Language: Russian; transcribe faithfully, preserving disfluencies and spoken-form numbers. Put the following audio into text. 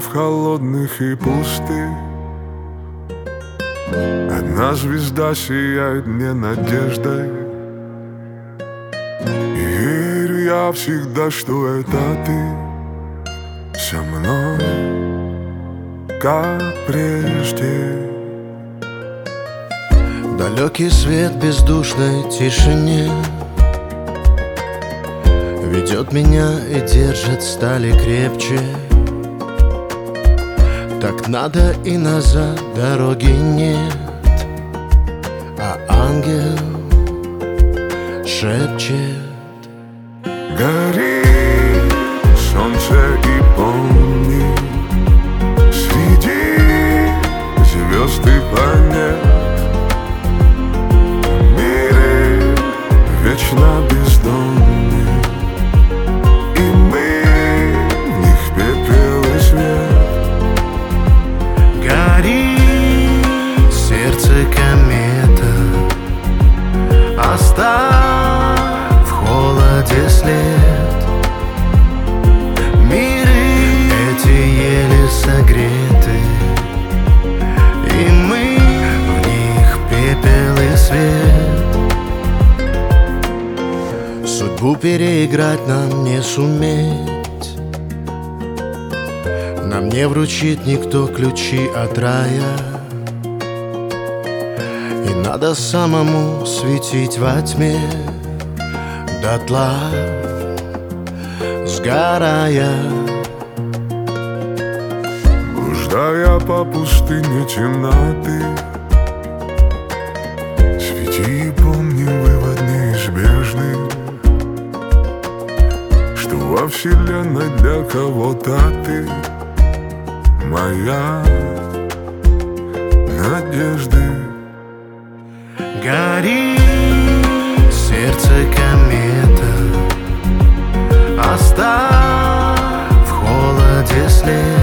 снов холодных и пустых одна звезда сияет мне надеждой. И верю я всегда, что это ты со мной, как прежде. Далекий свет в бездушной тишине ведет меня и держит стали крепче. Так надо и назад дороги нет, а ангел шепчет: гори, солнце, и помни, среди звезд и планет в мире вечно бездонный, и мы в них пепел и свет. Гори, сердце, комета, оставь в холоде след. Миры эти еле согреты, и мы в них пепел и свет. Судьбу переиграть нам не суметь, нам не вручит никто ключи от рая, и надо самому светить во тьме дотла, сгорая. Блуждая по пустыне темноты, свети и помни вывод неизбежный, что во вселенной для кого-то ты моя надежда. Гори, сердце, комета, оставь в холоде след.